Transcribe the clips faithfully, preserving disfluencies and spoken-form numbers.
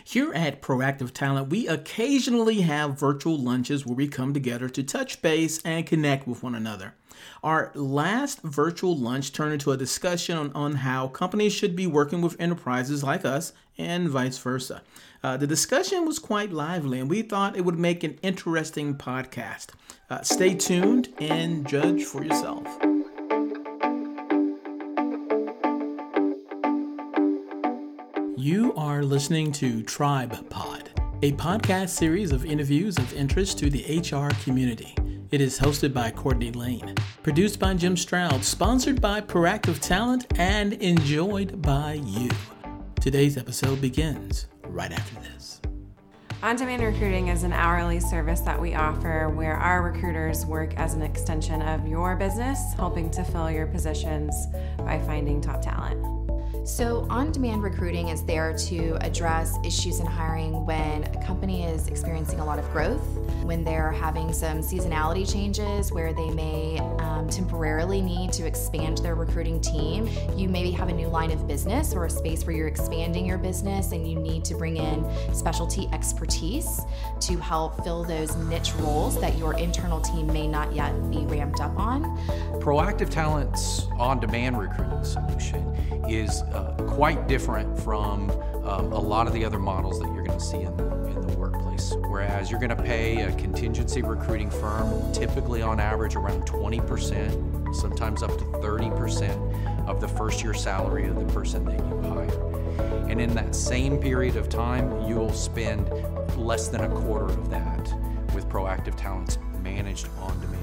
Here at Proactive Talent, we occasionally have virtual lunches where we come together to touch base and connect with one another. Our last virtual lunch turned into a discussion on, on how companies should be working with enterprises like us and vice versa. Uh, the discussion was quite lively, and we thought it would make an interesting podcast. Uh, stay tuned and judge for yourself. You are listening to Tribe Pod, a podcast series of interviews of interest to the H R community. It is hosted by Courtney Lane, produced by Jim Stroud, sponsored by Proactive Talent, and enjoyed by you. Today's episode begins right after this. On-demand recruiting is an hourly service that we offer where our recruiters work as an extension of your business, helping to fill your positions by finding top talent. So on-demand recruiting is there to address issues in hiring when a company is experiencing a lot of growth, when they're having some seasonality changes where they may um, temporarily need to expand their recruiting team. You maybe have a new line of business or a space where you're expanding your business and you need to bring in specialty expertise to help fill those niche roles that your internal team may not yet be ramped up on. Proactive Talent's on-demand recruiting solution is uh, quite different from um, a lot of the other models that you're going to see in the, in the workplace. Whereas you're going to pay a contingency recruiting firm typically on average around twenty percent, sometimes up to thirty percent of the first year salary of the person that you hire. And in that same period of time, you'll spend less than a quarter of that with Proactive Talent's managed on-demand.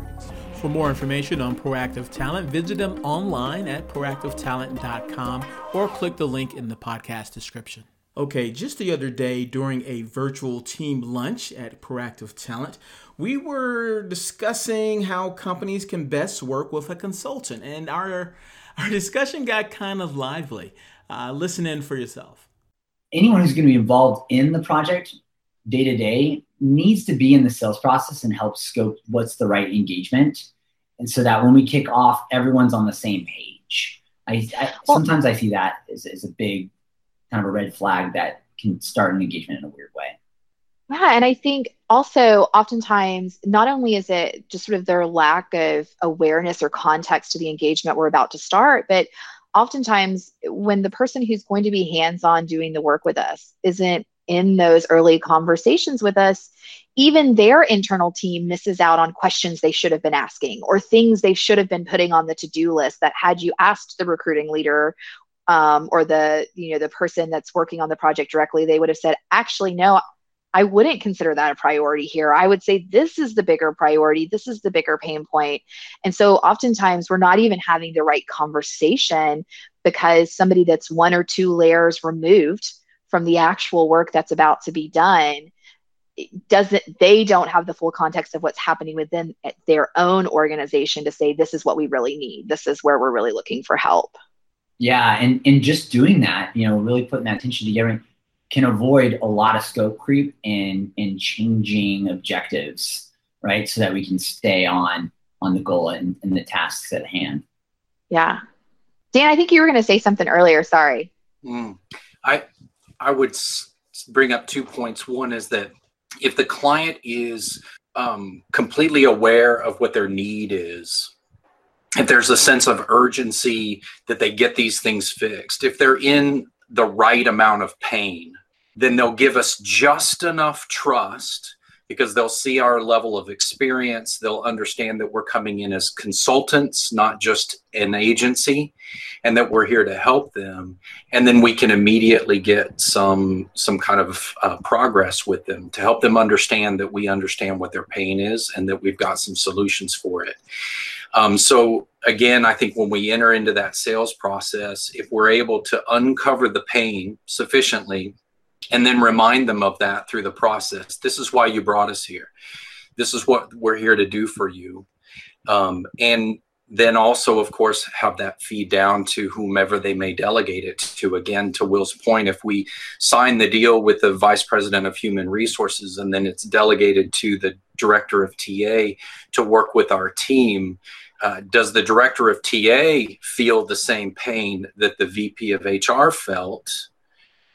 For more information on Proactive Talent, visit them online at proactive talent dot com or click the link in the podcast description. Okay, just the other day during a virtual team lunch at Proactive Talent, we were discussing how companies can best work with a consultant, and our, our discussion got kind of lively. Uh, listen in for yourself. Anyone who's going to be involved in the project day to day needs to be in the sales process and help scope what's the right engagement. And so that when we kick off, everyone's on the same page. I, I well, sometimes I see that as, as a big kind of a red flag that can start an engagement in a weird way. Yeah, and I think also oftentimes not only is it just sort of their lack of awareness or context to the engagement we're about to start, but oftentimes when the person who's going to be hands-on doing the work with us isn't in those early conversations with us, even their internal team misses out on questions they should have been asking or things they should have been putting on the to-do list that had you asked the recruiting leader um, or the, you know, the person that's working on the project directly, they would have said, actually, no, I wouldn't consider that a priority here. I would say this is the bigger priority. This is the bigger pain point. And so oftentimes we're not even having the right conversation because somebody that's one or two layers removed from the actual work that's about to be done doesn't, they don't have the full context of what's happening within their own organization to say, this is what we really need. This is where we're really looking for help. Yeah. And, and just doing that, you know, really putting that attention together can avoid a lot of scope creep and, and changing objectives, right? So that we can stay on, on the goal and, and the tasks at hand. Yeah. Dan, I think you were going to say something earlier. Sorry. Mm. I, I would bring up two points. One is that if the client is um, completely aware of what their need is, if there's a sense of urgency that they get these things fixed, if they're in the right amount of pain, then they'll give us just enough trust because they'll see our level of experience. They'll understand that we're coming in as consultants, not just an agency, and that we're here to help them. And then we can immediately get some some kind of uh, progress with them to help them understand that we understand what their pain is and that we've got some solutions for it. Um, so again, I think when we enter into that sales process, if we're able to uncover the pain sufficiently and then remind them of that through the process, this is why you brought us here. This is what we're here to do for you. Um, and then also, of course, have that feed down to whomever they may delegate it to. Again, to Will's point, if we sign the deal with the vice president of human resources and then it's delegated to the director of T A to work with our team, uh, does the director of T A feel the same pain that the V P of H R felt?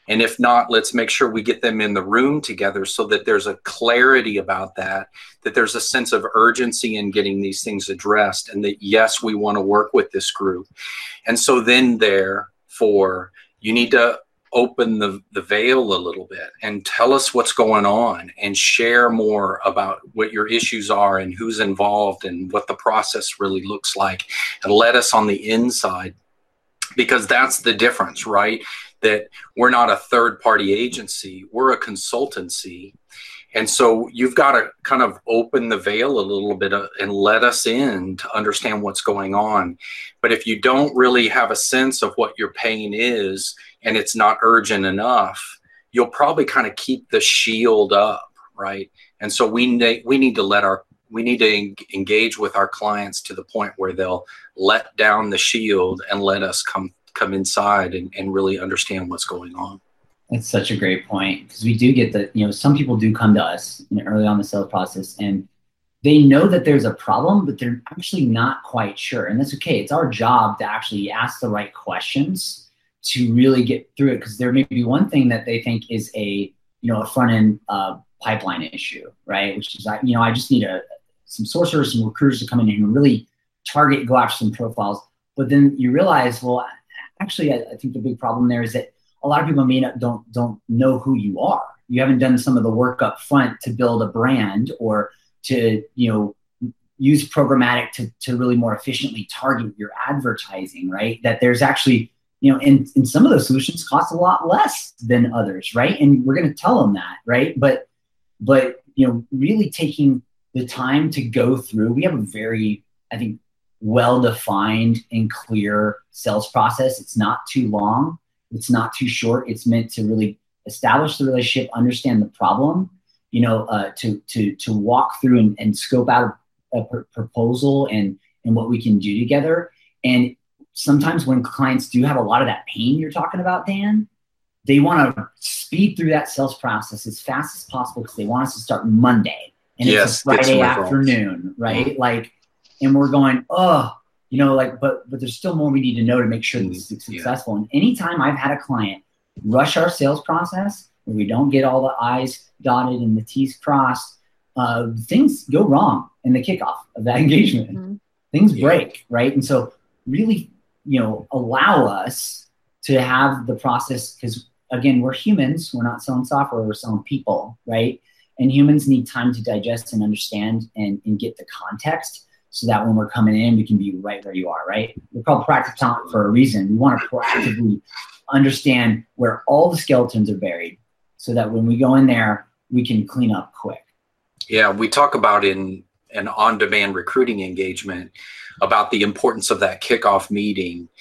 And if not, let's make sure we get them in the room together so that there's a clarity about that, that there's a sense of urgency in getting these things addressed, and that, yes, we want to work with this group. And so then therefore, you need to open the, the veil a little bit and tell us what's going on and share more about what your issues are and who's involved and what the process really looks like, and let us on the inside, because that's the difference, right? That we're not a third party agency, we're a consultancy. And so you've got to kind of open the veil a little bit and let us in to understand what's going on. But if you don't really have a sense of what your pain is and it's not urgent enough, you'll probably kind of keep the shield up, right? And so we need, we need to let our, we need to engage with our clients to the point where they'll let down the shield and let us come come inside and, and really understand what's going on. That's such a great point, because we do get that, you know, some people do come to us, you know, early on the sales process, and they know that there's a problem, but they're actually not quite sure. And that's okay. It's our job to actually ask the right questions to really get through it, because there may be one thing that they think is a, you know, a front end uh, pipeline issue, right? Which is, you know, I just need a some sourcers, some recruiters to come in and really target, go after some profiles. But then you realize, well, actually, I, I think the big problem there is that a lot of people may not don't don't know who you are. You haven't done some of the work up front to build a brand, or to, you know, use programmatic to, to really more efficiently target your advertising, right? That there's actually, you know, and, and some of those solutions cost a lot less than others, right? And we're going to tell them that, right? But, but, you know, really taking the time to go through, we have a very, I think, well-defined and clear sales process. It's not too long. It's not too short. It's meant to really establish the relationship, understand the problem, you know, uh, to to to walk through and, and scope out a pr- proposal and and what we can do together. And sometimes when clients do have a lot of that pain you're talking about, Dan, they want to speed through that sales process as fast as possible because they want us to start Monday. And yes, it's a Friday afternoon, right? Mm-hmm. Like, and we're going, oh, you know, like, but but there's still more we need to know to make sure this is successful. Yeah. And anytime I've had a client rush our sales process where we don't get all the I's dotted and the T's crossed, uh, things go wrong in the kickoff of that engagement. Mm-hmm. Things yeah. break, right? And so really, you know, allow us to have the process, because again, we're humans. We're not selling software, we're selling people, right? And humans need time to digest and understand and, and get the context, so that when we're coming in, we can be right where you are, right? We're called proactive talent for a reason. We want to proactively understand where all the skeletons are buried, so that when we go in there, we can clean up quick. Yeah, we talk about in an on-demand recruiting engagement about the importance of that kickoff meeting.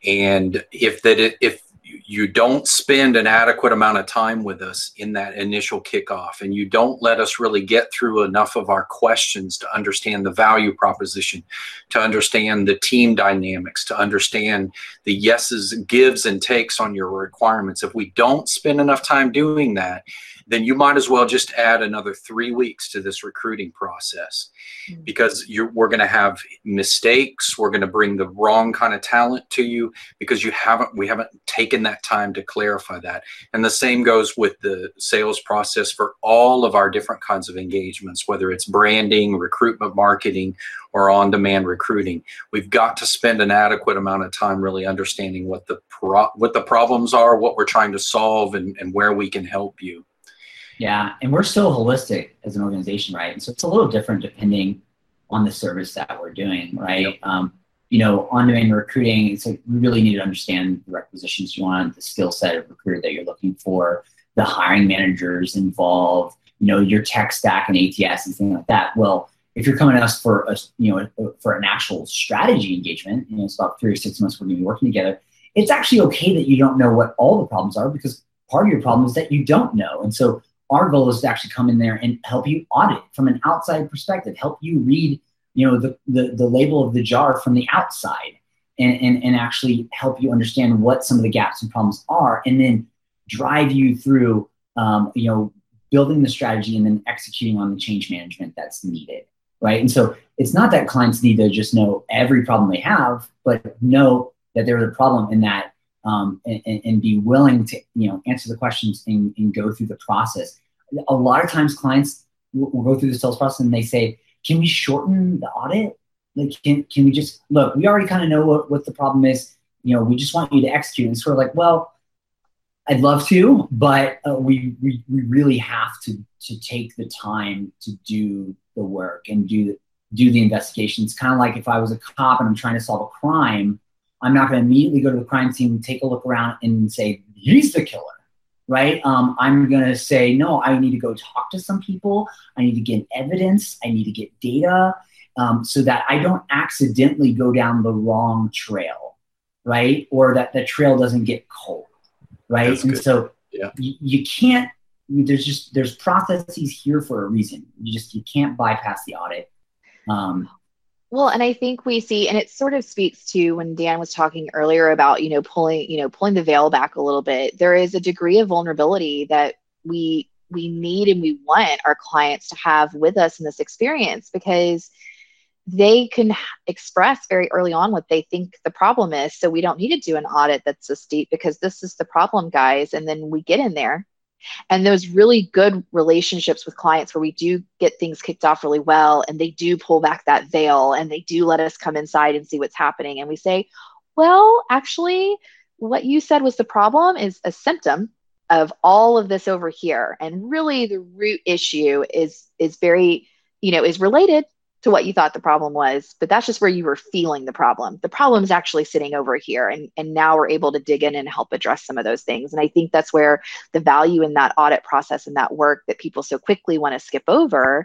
And if that if you don't spend an adequate amount of time with us in that initial kickoff, and you don't let us really get through enough of our questions to understand the value proposition, to understand the team dynamics, to understand the yeses, gives, and takes on your requirements, if we don't spend enough time doing that, then you might as well just add another three weeks to this recruiting process, because you're, we're going to have mistakes. We're going to bring the wrong kind of talent to you because you haven't, we haven't taken that time to clarify that. And the same goes with the sales process for all of our different kinds of engagements, whether it's branding, recruitment, marketing, or on-demand recruiting. We've got to spend an adequate amount of time really understanding what the pro- what the problems are, what we're trying to solve, and, and where we can help you. Yeah, and we're so holistic as an organization, right? And so it's a little different depending on the service that we're doing, right? Yep. Um, you know, on-demand recruiting, it's like we really need to understand the requisitions you want, the skill set of recruiter that you're looking for, the hiring managers involved, you know, your tech stack and A T S and things like that. Well, if you're coming to us for a, you know, for an actual strategy engagement, you know, it's about three or six months we're going to be working together. It's actually okay that you don't know what all the problems are, because part of your problem is that you don't know. And so our goal is to actually come in there and help you audit from an outside perspective, help you read, you know, the, the, the label of the jar from the outside, and, and, and actually help you understand what some of the gaps and problems are, and then drive you through, um, you know, building the strategy and then executing on the change management that's needed, right? And so it's not that clients need to just know every problem they have, but know that there's a problem and that um, and, and be willing to, you know, answer the questions and, and go through the process. A lot of times clients will, will go through the sales process and they say, can we shorten the audit? Like, can, can we just, look, we already kind of know what, what the problem is. You know, we just want you to execute. And sort of like, well, I'd love to, but uh, we, we we really have to to take the time to do the work and do do the investigation. It's kind of like if I was a cop and I'm trying to solve a crime, I'm not going to immediately go to the crime scene, take a look around, and say he's the killer, right? Um, I'm going to say no. I need to go talk to some people. I need to get evidence. I need to get data, um, so that I don't accidentally go down the wrong trail, right? Or that the trail doesn't get cold. Right. That's and good. So yeah. you, you can't, there's just, there's processes here for a reason. You just, you can't bypass the audit. Um, well, and I think we see, and it sort of speaks to when Dan was talking earlier about, you know, pulling, you know, pulling the veil back a little bit. There is a degree of vulnerability that we, we need and we want our clients to have with us in this experience, because they can express very early on what they think the problem is. So we don't need to do an audit that's so steep because this is the problem, guys. And then we get in there, and those really good relationships with clients where we do get things kicked off really well, and they do pull back that veil and they do let us come inside and see what's happening. And we say, well, actually, what you said was the problem is a symptom of all of this over here. And really the root issue is, is very, you know, is related to what you thought the problem was, but that's just where you were feeling the problem. The problem is actually sitting over here. And, and now we're able to dig in and help address some of those things. And I think that's where the value in that audit process and that work that people so quickly want to skip over,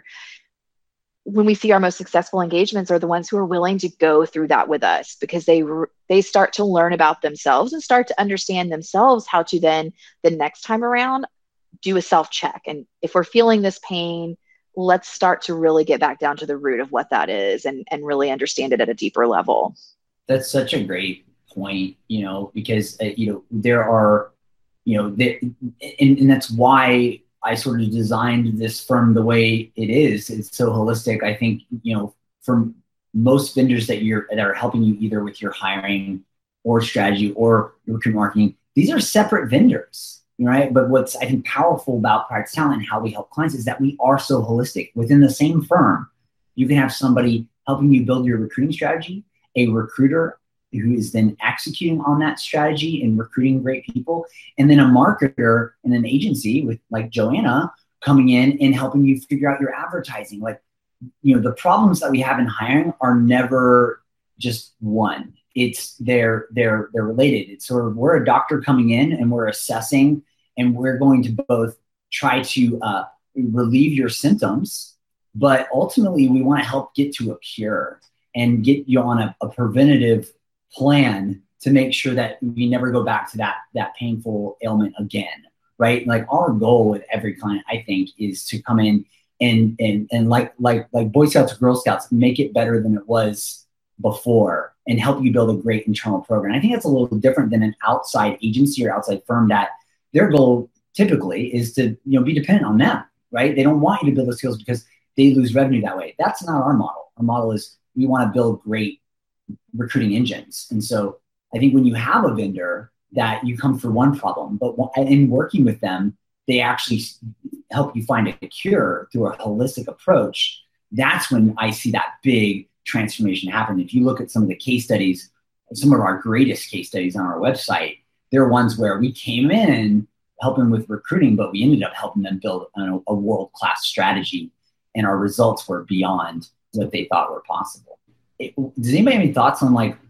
when we see our most successful engagements are the ones who are willing to go through that with us, because they, they start to learn about themselves and start to understand themselves how to then the next time around do a self-check. And if we're feeling this pain, let's start to really get back down to the root of what that is and, and really understand it at a deeper level. That's such a great point, you know, because, uh, you know, there are, you know, there, and, and that's why I sort of designed this firm the way it is. It's so holistic. I think, you know, from most vendors that you're, that are helping you either with your hiring or strategy or your recruitment marketing, these are separate vendors. Right. But what's, I think, powerful about Proactive Talent and how we help clients is that we are so holistic. Within the same firm, you can have somebody helping you build your recruiting strategy, a recruiter who is then executing on that strategy and recruiting great people, and then a marketer and an agency with like Joanna coming in and helping you figure out your advertising. Like, you know, the problems that we have in hiring are never just one. It's they're they're they're related. It's sort of, we're a doctor coming in and we're assessing, and we're going to both try to uh, relieve your symptoms, but ultimately we want to help get to a cure and get you on a, a preventative plan to make sure that we never go back to that that painful ailment again, right? Like, our goal with every client, I think, is to come in and and and like like like Boy Scouts or Girl Scouts, make it better than it was before and help you build a great internal program. I think that's a little different than an outside agency or outside firm that their goal typically is to, you know, be dependent on them, right? They don't want you to build those skills because they lose revenue that way. That's not our model. Our model is we want to build great recruiting engines. And so I think when you have a vendor that you come for one problem, but in working with them, they actually help you find a cure through a holistic approach. That's when I see that big transformation happen. If you look at some of the case studies, some of our greatest case studies on our website, they're ones where we came in helping with recruiting, but we ended up helping them build a, a world-class strategy, and our results were beyond what they thought were possible. It, does anybody have any thoughts on, like,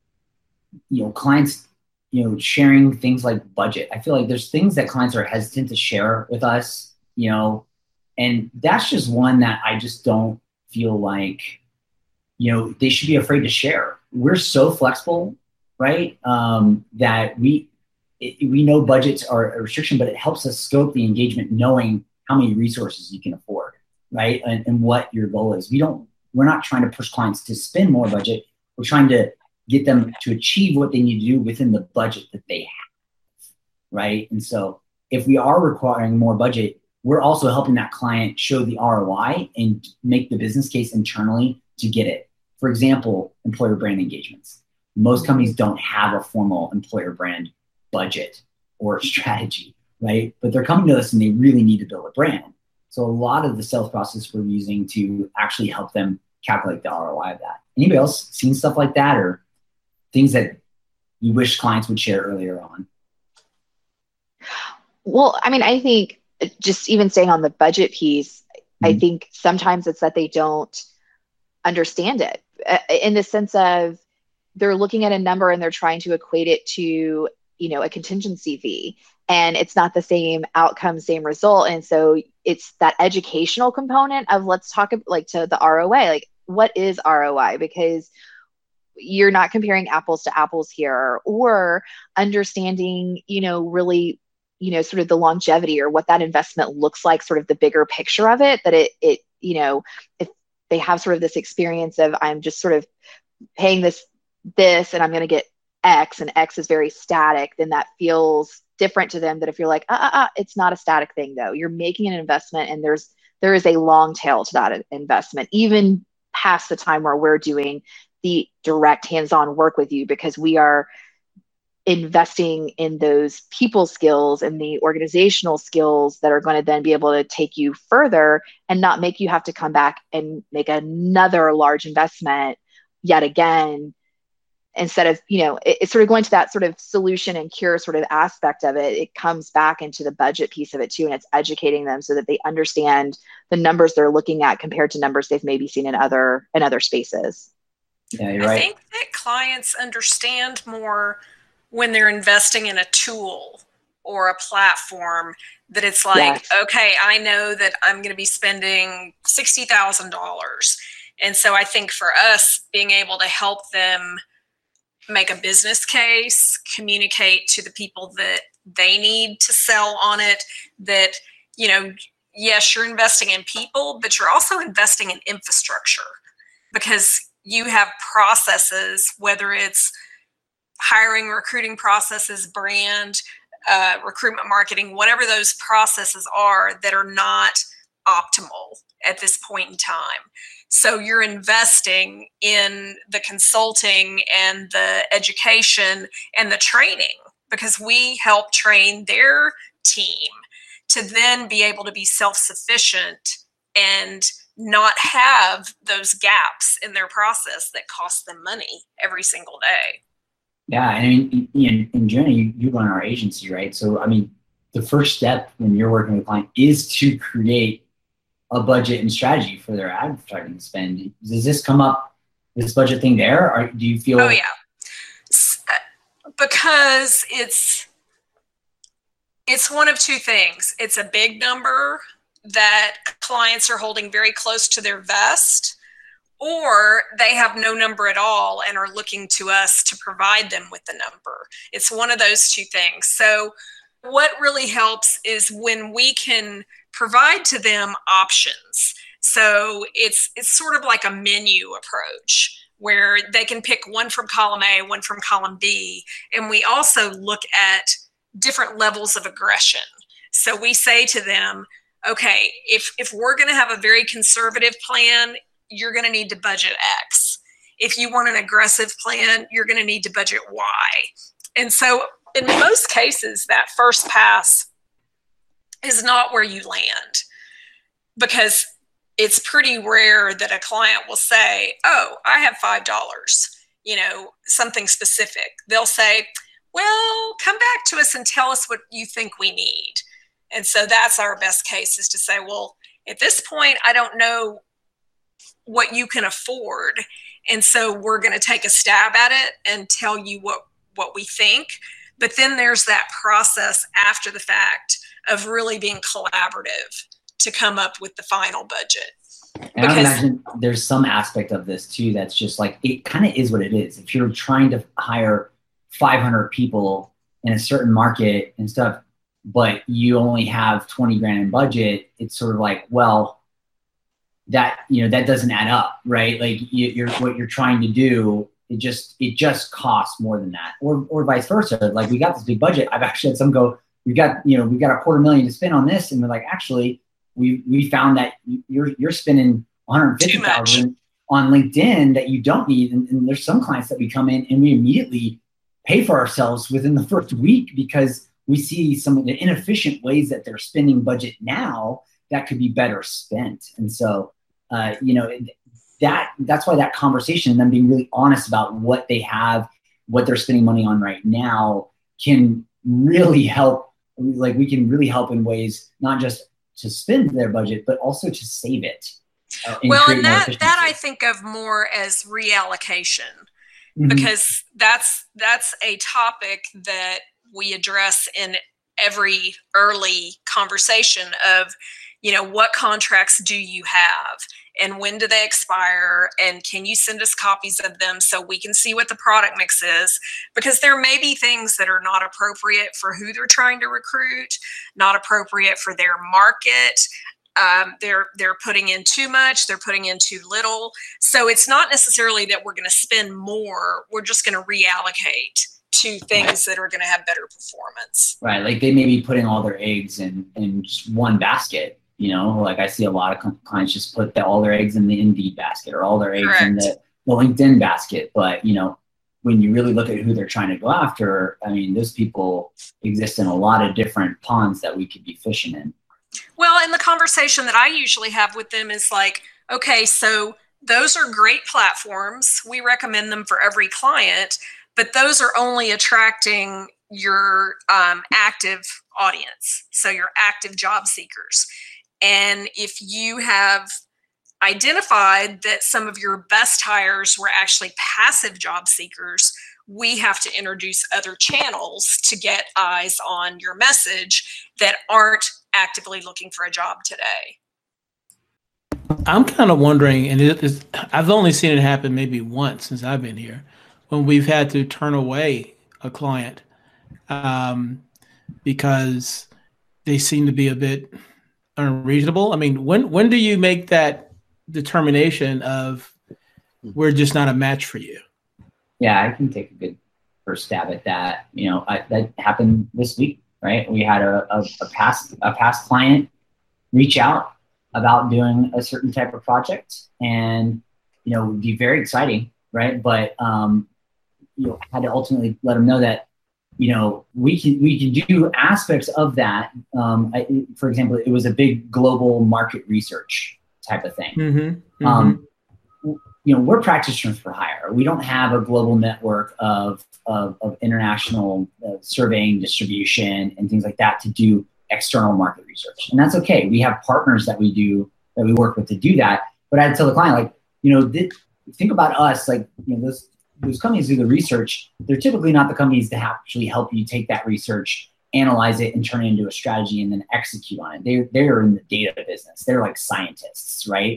you know, clients, you know, sharing things like budget? I feel like there's things that clients are hesitant to share with us, you know, and that's just one that I just don't feel like, you know, they should be afraid to share. We're so flexible, right? Um, that we it, we know budgets are a restriction, but it helps us scope the engagement, knowing how many resources you can afford, right? And, and what your goal is. We don't. We're not trying to push clients to spend more budget. We're trying to get them to achieve what they need to do within the budget that they have, right? And so if we are requiring more budget, we're also helping that client show the R O I and make the business case internally to get it. For example, employer brand engagements. Most companies don't have a formal employer brand budget or strategy, right? But they're coming to us and they really need to build a brand. So a lot of the sales process we're using to actually help them calculate the R O I of that. Anybody else seen stuff like that, or things that you wish clients would share earlier on? Well, I mean, I think just even staying on the budget piece, mm-hmm. I think sometimes it's that they don't understand it uh, in the sense of they're looking at a number and they're trying to equate it to, you know, a contingency fee, and it's not the same outcome, same result. And so it's that educational component of, let's talk like to the R O I, like what is R O I? Because you're not comparing apples to apples here, or understanding, you know, really, you know, sort of the longevity or what that investment looks like, sort of the bigger picture of it, that it, it, you know, if they have sort of this experience of, I'm just sort of paying this, this, and I'm going to get X, and X is very static, then that feels different to them. That if you're like, uh, uh, uh, it's not a static thing though, you're making an investment, and there's, there is a long tail to that investment, even past the time where we're doing the direct hands-on work with you, because we are investing in those people skills and the organizational skills that are going to then be able to take you further and not make you have to come back and make another large investment yet again. Instead of, you know, it, it's sort of going to that sort of solution and cure sort of aspect of it. It comes back into the budget piece of it too. And it's educating them so that they understand the numbers they're looking at compared to numbers they've maybe seen in other, in other spaces. Yeah, you're I right. think that clients understand more when they're investing in a tool or a platform, that it's like, yes. okay, I know that I'm going to be spending sixty thousand dollars. And so I think for us, being able to help them make a business case, communicate to the people that they need to sell on it, that, you know, yes, you're investing in people, but you're also investing in infrastructure, because you have processes, whether it's hiring, recruiting processes, brand, uh, recruitment marketing, whatever those processes are, that are not optimal at this point in time. So you're investing in the consulting and the education and the training, because we help train their team to then be able to be self-sufficient and not have those gaps in their process that cost them money every single day. Yeah, I mean, in, in Jenna, you, you run our agency, right? So, I mean, the first step when you're working with a client is to create a budget and strategy for their advertising spend. Does this come up, this budget thing there, or do you feel? Oh yeah, because it's it's one of two things. It's a big number that clients are holding very close to their vest, or they have no number at all and are looking to us to provide them with the number. It's one of those two things. So what really helps is when we can provide to them options. So it's it's sort of like a menu approach where they can pick one from column A, one from column B. And we also look at different levels of aggression. So we say to them, okay, if, if we're going to have a very conservative plan, you're going to need to budget X. If you want an aggressive plan, you're going to need to budget Y. And so in most cases, that first pass is not where you land, because it's pretty rare that a client will say, oh, I have five dollars, you know, something specific. They'll say, well, come back to us and tell us what you think we need. And so that's our best case, is to say, well, at this point, I don't know what you can afford. And so we're going to take a stab at it and tell you what, what we think. But then there's that process after the fact of really being collaborative to come up with the final budget. And I imagine there's some aspect of this too that's just like, it kind of is what it is. If you're trying to hire five hundred people in a certain market and stuff, but you only have twenty grand in budget, it's sort of like, well, that, you know, that doesn't add up, right? Like you, you're, what you're trying to do, it just, it just costs more than that, or, or vice versa. Like, we got this big budget. I've actually had some go, we got, you know, we got a quarter million to spend on this. And we're like, actually, we, we found that you're, you're spending one hundred fifty thousand on LinkedIn that you don't need. And, and there's some clients that we come in and we immediately pay for ourselves within the first week because we see some of the inefficient ways that they're spending budget now that could be better spent. And so, uh, you know, that that's why that conversation and them being really honest about what they have, what they're spending money on right now can really help. Like we can really help in ways, not just to spend their budget, but also to save it. Uh, and well, and that, that I think of more as reallocation, mm-hmm. because that's, that's a topic that we address in every early conversation of, you know, what contracts do you have and when do they expire? And can you send us copies of them so we can see what the product mix is? Because there may be things that are not appropriate for who they're trying to recruit, not appropriate for their market. Um, they're they're putting in too much, they're putting in too little. So it's not necessarily that we're going to spend more, we're just going to reallocate to things that are going to have better performance. Right, like they may be putting all their eggs in, in just one basket. You know, like I see a lot of clients just put the, all their eggs in the Indeed basket or all their eggs Correct. in the, the LinkedIn basket. But, you know, when you really look at who they're trying to go after, I mean, those people exist in a lot of different ponds that we could be fishing in. Well, and the conversation that I usually have with them is like, okay, so those are great platforms. We recommend them for every client, but those are only attracting your um, active audience. So your active job seekers. And if you have identified that some of your best hires were actually passive job seekers, we have to introduce other channels to get eyes on your message that aren't actively looking for a job today. I'm kind of wondering, and it is, I've only seen it happen maybe once since I've been here, when we've had to turn away a client um, because they seem to be a bit unreasonable. I mean, when when do you make that determination of we're just not a match for you? Yeah, I can take a good first stab at that. You know, I, that happened this week, right? We had a, a, a past a past client reach out about doing a certain type of project, and you know, it would be very exciting, right? But um, you know, had to ultimately let them know that you know we can we can do aspects of that. Um, I, for example, it was a big global market research type of thing. Mm-hmm, mm-hmm. Um, you know, we're practitioners for hire. We don't have a global network of of, of international uh, surveying, distribution, and things like that to do external market research, and that's okay. We have partners that we do that we work with to do that. But I'd tell the client, like, you know, th- think about us, like, you know, those those companies do the research. They're typically not the companies that actually help you take that research, analyze it, and turn it into a strategy and then execute on it. They they're in the data business. They're like scientists, right?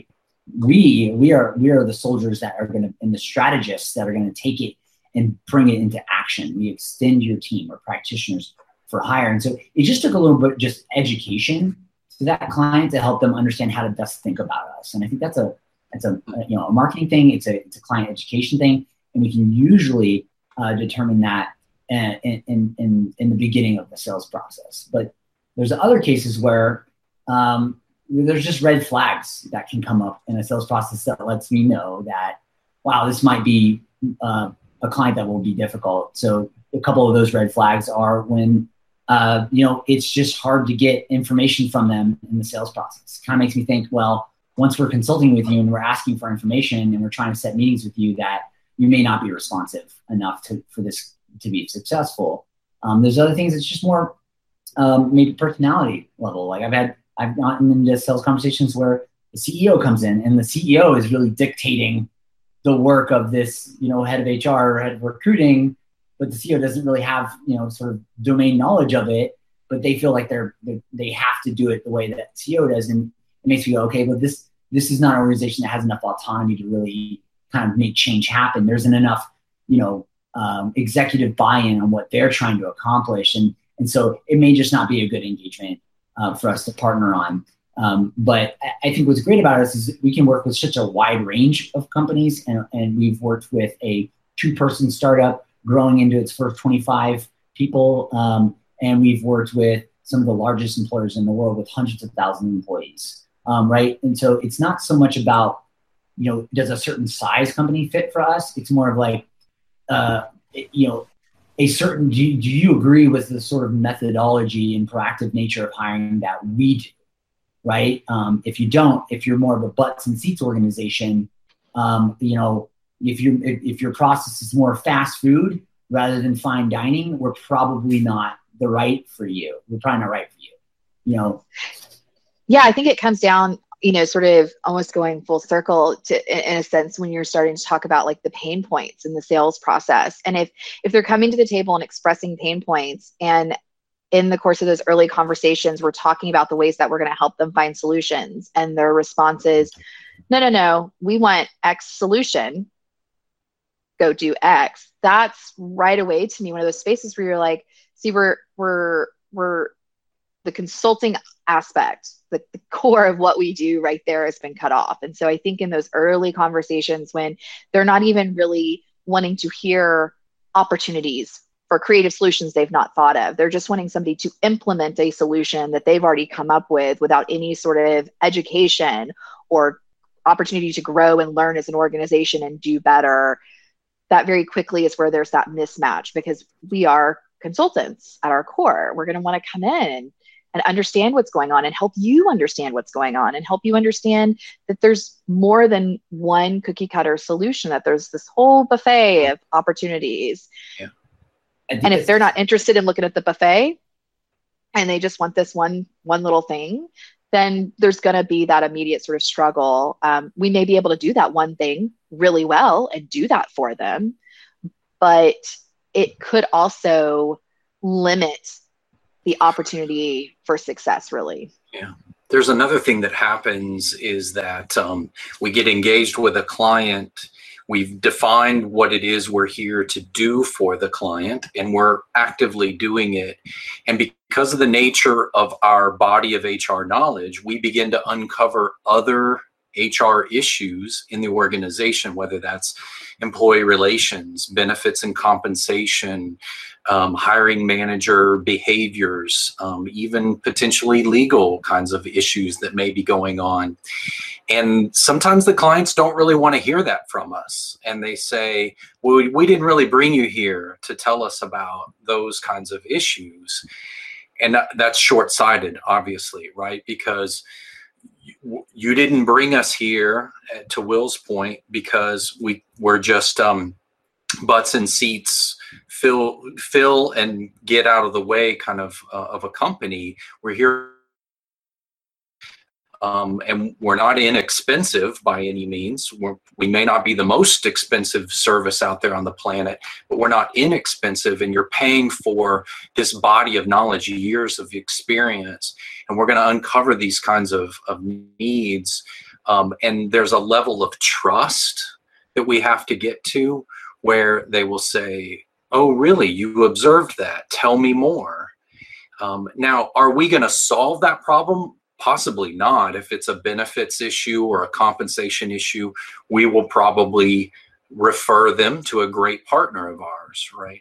We we are we are the soldiers that are going to, and the strategists that are going to take it and bring it into action. We extend your team. We're practitioners for hire, and so it just took a little bit just education to that client to help them understand how to best think about us. And I think that's a that's a you know a marketing thing. It's a it's a client education thing, and we can usually uh, determine that in, in in in the beginning of the sales process. But there's other cases where um, there's just red flags that can come up in a sales process that lets me know that, wow, this might be uh, a client that will be difficult. So a couple of those red flags are when, uh, you know, it's just hard to get information from them in the sales process. It kind of makes me think, well, once we're consulting with you and we're asking for information and we're trying to set meetings with you, that you may not be responsive enough to, for this to be successful. Um, there's other things. It's just more um, maybe personality level. Like I've had, I've gotten into sales conversations where the C E O comes in and the C E O is really dictating the work of this, you know, head of H R or head of recruiting, but the C E O doesn't really have, you know, sort of domain knowledge of it, but they feel like they're, they they have to do it the way that C E O does. And it makes me go, okay, but this, this is not an organization that has enough autonomy to really kind of make change happen. There isn't enough, you know, um, executive buy-in on what they're trying to accomplish. And, and so it may just not be a good engagement uh, for us to partner on. Um, but I think what's great about us is we can work with such a wide range of companies, and, and we've worked with a two-person startup growing into its first twenty-five people, um, and we've worked with some of the largest employers in the world with hundreds of thousands of employees, um, right? And so it's not so much about, you know, does a certain size company fit for us? It's more of like, uh, it, you know, a certain, do you, do you agree with the sort of methodology and proactive nature of hiring that we do, right? Um, if you don't, if you're more of a butts and seats organization, um, you know, if you if, if your process is more fast food rather than fine dining, we're probably not the right for you. We're probably not right for you, you know? Yeah, I think it comes down, you know, sort of almost going full circle to, in a sense, when you're starting to talk about like the pain points in the sales process. And if, if they're coming to the table and expressing pain points, and in the course of those early conversations, we're talking about the ways that we're going to help them find solutions, and their response is, no, no, no, we want X solution, go do X. That's right away to me one of those spaces where you're like, see, we're, we're, we're, the consulting aspect, the, the core of what we do right there has been cut off. And so I think in those early conversations, when they're not even really wanting to hear opportunities for creative solutions they've not thought of, they're just wanting somebody to implement a solution that they've already come up with without any sort of education or opportunity to grow and learn as an organization and do better. That very quickly is where there's that mismatch, because we are consultants at our core. We're going to want to come in and understand what's going on and help you understand what's going on and help you understand that there's more than one cookie cutter solution, that there's this whole buffet of opportunities. Yeah. And if they're not interested in looking at the buffet and they just want this one, one little thing, then there's going to be that immediate sort of struggle. Um, we may be able to do that one thing really well and do that for them, but it could also limit the opportunity for success, really. Yeah. There's another thing that happens is that um, we get engaged with a client. We've defined what it is we're here to do for the client, and we're actively doing it. And because of the nature of our body of H R knowledge, we begin to uncover other H R issues in the organization, whether that's employee relations, benefits and compensation, um, hiring manager behaviors, um, even potentially legal kinds of issues that may be going on. And sometimes the clients don't really want to hear that from us. And they say, well, we, we didn't really bring you here to tell us about those kinds of issues. And that, that's short-sighted, obviously, right? Because you, you didn't bring us here, uh, to Will's point, because we were just um, butts and seats, fill, fill and get out of the way kind of uh, of a company. We're here. Um, and we're not inexpensive by any means. We're, we may not be the most expensive service out there on the planet, but we're not inexpensive, and you're paying for this body of knowledge, years of experience, and we're going to uncover these kinds of, of needs. Um, and there's a level of trust that we have to get to where they will say, oh, really? You observed that? Tell me more. Um, now, are we going to solve that problem? Possibly not. If it's a benefits issue or a compensation issue, we will probably refer them to a great partner of ours, right?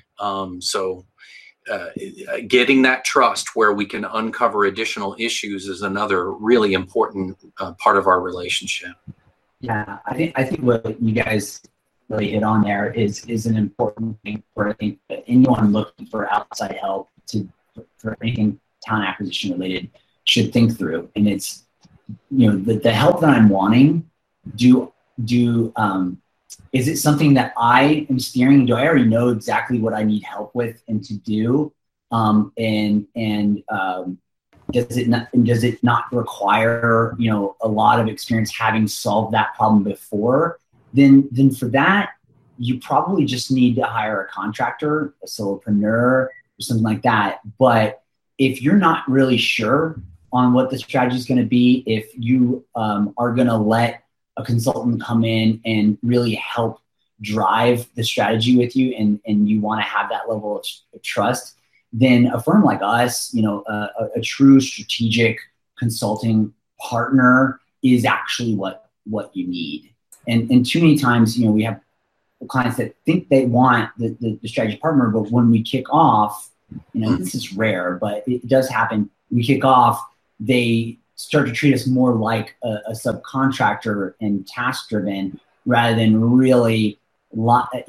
Um, so uh, getting that trust where we can uncover additional issues is another really important uh, part of our relationship. Yeah, I think I think what you guys really hit on there is is an important thing for I think anyone looking for outside help to for anything talent acquisition related should think through. And it's, you know, the, the help that I'm wanting, do, do, um, is it something that I am steering? Do I already know exactly what I need help with and to do? Um, and, and, um, does it not, does it not require, you know, a lot of experience having solved that problem before? Then, then for that, you probably just need to hire a contractor, a solopreneur, or something like that. But if you're not really sure on what the strategy is going to be, if you um, are going to let a consultant come in and really help drive the strategy with you, and, and you want to have that level of, of trust, then a firm like us, you know, a, a true strategic consulting partner is actually what, what you need. And, and too many times, you know, we have clients that think they want the, the, the strategy partner, but when we kick off, you know, this is rare, but it does happen. We kick off, they start to treat us more like a, a subcontractor and task driven rather than really, you know,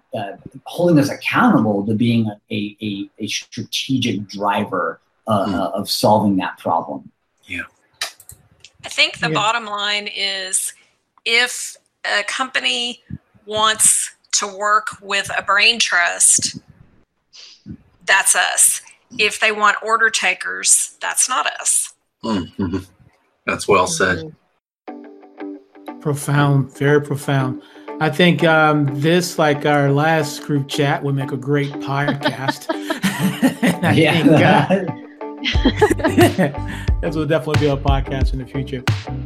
uh, holding us accountable to being a, a, a strategic driver uh, mm. of solving that problem. Yeah. I think the yeah. bottom line is if a company wants to work with a brain trust, that's us. If they want order takers, that's not us. Mm-hmm. That's well said. Profound, very profound. I think um, this, like our last group chat, would make a great podcast. And I yeah. think uh, this will definitely be a podcast in the future.